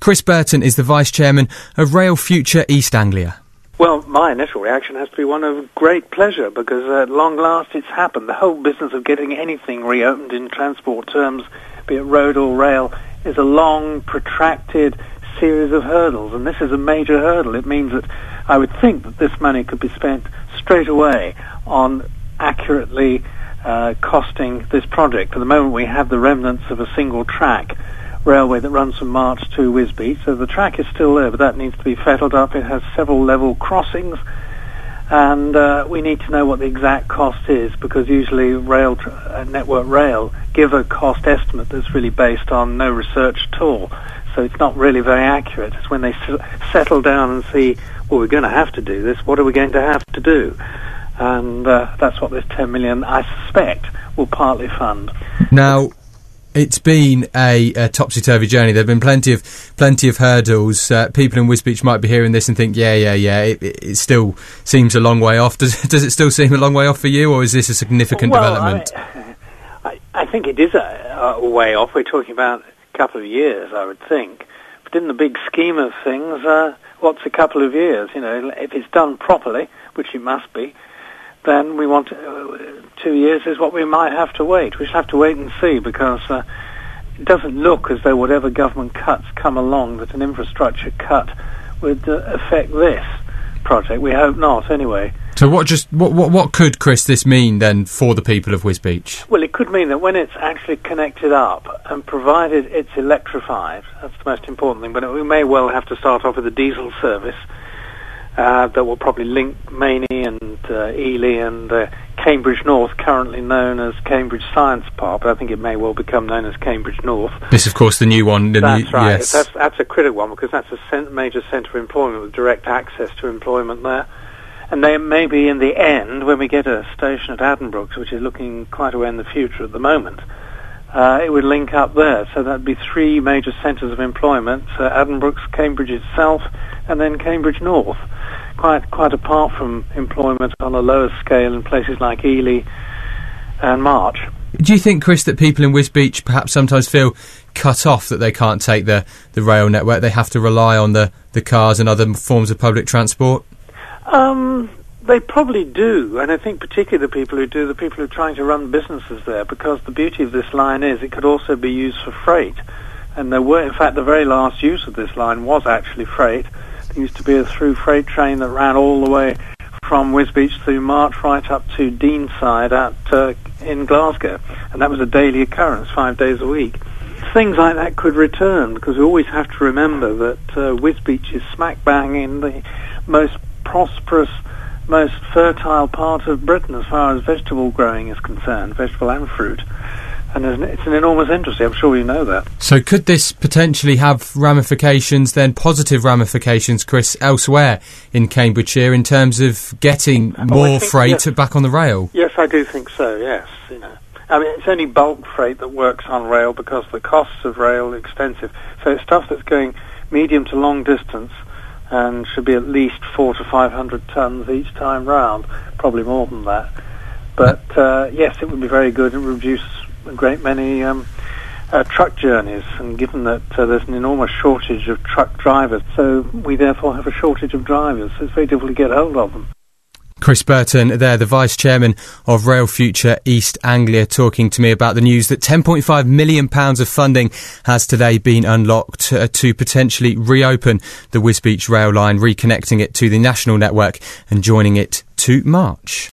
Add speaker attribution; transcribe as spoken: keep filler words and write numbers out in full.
Speaker 1: Chris Burton is the Vice Chairman of Rail Future East Anglia.
Speaker 2: Well, my initial reaction has to be one of great pleasure, because at long last it's happened. The whole business of getting anything reopened in transport terms, be it road or rail, is a long, protracted series of hurdles, and this is a major hurdle. It means that I would think that this money could be spent straight away on accurately uh, costing this project. At the moment we have the remnants of a single track railway that runs from March to Wisbech, so the track is still there, but that needs to be fettled up. It has several level crossings, and uh, we need to know what the exact cost is, because usually rail uh, Network Rail give a cost estimate that's really based on no research at all, so it's not really very accurate. It's when they s- settle down and see, well, we're going to have to do this, what are we going to have to do? And uh, that's what this ten million, I suspect, will partly fund.
Speaker 1: Now, it's been a, a topsy-turvy journey. There have been plenty of plenty of hurdles. Uh, people in Wisbech might be hearing this and think, yeah, yeah, yeah, it, it still seems a long way off. Does, does it still seem a long way off for you, or is this a significant
Speaker 2: well,
Speaker 1: development?
Speaker 2: I, I, I think it is a, a way off. We're talking about a couple of years, I would think. But in the big scheme of things, uh, what's a couple of years? You know, if it's done properly, which it must be, then we want uh, two years is what we might have to wait. We shall have to wait and see, because uh, it doesn't look as though whatever government cuts come along, that an infrastructure cut would uh, affect this project. We hope not, anyway.
Speaker 1: So what just what, what what could, Chris, this mean then for the people of Wisbech?
Speaker 2: Well, it could mean that when it's actually connected up and provided it's electrified, that's the most important thing, but we may well have to start off with a diesel service Uh, that will probably link Mainey and uh, Ely and uh, Cambridge North, currently known as Cambridge Science Park, but I think it may well become known as Cambridge North.
Speaker 1: This, of course, the new one. The
Speaker 2: that's
Speaker 1: new,
Speaker 2: right.
Speaker 1: Yes.
Speaker 2: That's, that's a critical one, because that's a cent- major centre of employment with direct access to employment there. And then maybe in the end, when we get a station at Addenbrooke's, which is looking quite a way in the future at the moment, uh, it would link up there. So that'd be three major centres of employment, uh, Addenbrooke's, Cambridge itself, and then Cambridge North. Quite quite apart from employment on a lower scale in places like Ely and March.
Speaker 1: Do you think, Chris, that people in Wisbech perhaps sometimes feel cut off, that they can't take the, the rail network, they have to rely on the, the cars and other forms of public transport?
Speaker 2: Um, they probably do, and I think particularly the people who do, the people who are trying to run businesses there, because the beauty of this line is it could also be used for freight. And there were, in fact, the very last use of this line was actually freight. There used to be a through freight train that ran all the way from Wisbech through March right up to Deanside at, uh, in Glasgow. And that was a daily occurrence, five days a week. Things like that could return, because we always have to remember that uh, Wisbech is smack bang in the most prosperous, most fertile part of Britain as far as vegetable growing is concerned, vegetable and fruit. And it's an enormous industry, I'm sure you know that.
Speaker 1: So could this potentially have ramifications, then positive ramifications, Chris, elsewhere in Cambridgeshire in terms of getting more
Speaker 2: oh, think,
Speaker 1: freight
Speaker 2: yes.
Speaker 1: back on the rail?
Speaker 2: Yes, I do think so, yes. You know, I mean, it's only bulk freight that works on rail, because the costs of rail are expensive. So it's stuff that's going medium to long distance and should be at least four to five hundred tonnes each time round, probably more than that. But uh, yes, it would be very good and reduce a great many um, uh, truck journeys, and given that uh, there's an enormous shortage of truck drivers, so we therefore have a shortage of drivers, so it's very difficult to get hold of them.
Speaker 1: Chris Burton there, the Vice Chairman of Rail Future East Anglia, talking to me about the news that ten point five million pounds of funding has today been unlocked uh, to potentially reopen the Wisbech rail line, reconnecting it to the national network and joining it to March.